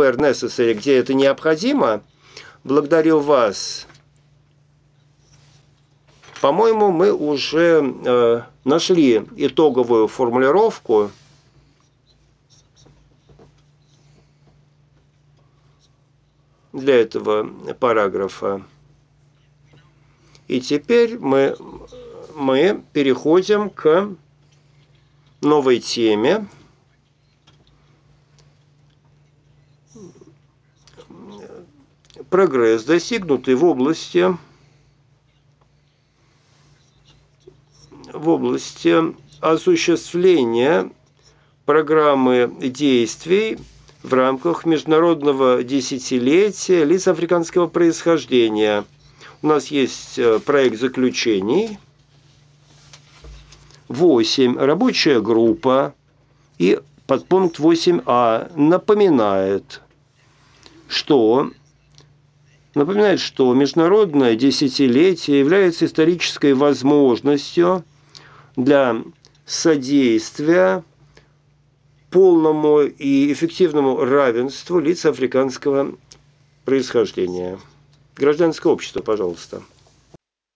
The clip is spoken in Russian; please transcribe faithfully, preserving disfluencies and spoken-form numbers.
where necessary, где это необходимо. Благодарю вас. По-моему, мы уже э, нашли итоговую формулировку. Для этого параграфа. И теперь мы, мы переходим к новой теме. Прогресс, достигнутый в области, в области осуществления программы действий в рамках международного десятилетия лиц африканского происхождения. У нас есть проект заключений, восемь, рабочая группа, и подпункт восемь а напоминает, что, напоминает, что международное десятилетие является исторической возможностью для содействия полному и эффективному равенству лиц африканского происхождения. Гражданское общество, пожалуйста.